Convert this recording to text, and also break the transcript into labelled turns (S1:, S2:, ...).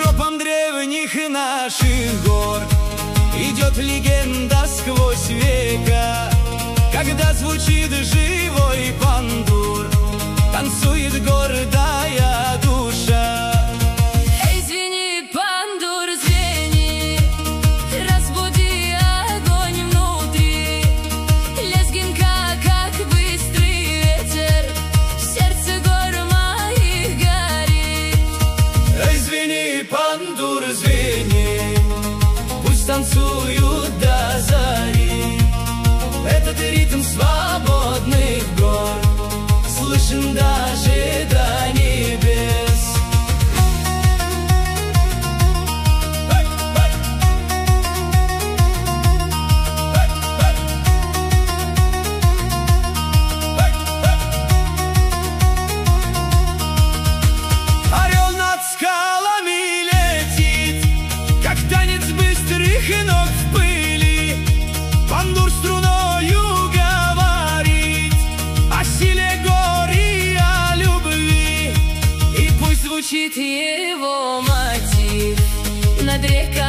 S1: тропам древних наших гор идет легенда сквозь века, когда звучит живой пандур, танцует гордая душа.
S2: Эй, звенит пандур, звени, разбуди огонь внутри. Лезгинка, как быстрый ветер, в сердце гор моих горит.
S1: Эй, звени, пандур, звени, пусть танцуют до зари. Этот ритм свободных гор слышен даже до небес. Орел над скалами летит, как танец быстрых ног в пыли. Пандур струною говорит о силе гор и о любви.
S2: И пусть звучит его мотив над рекой.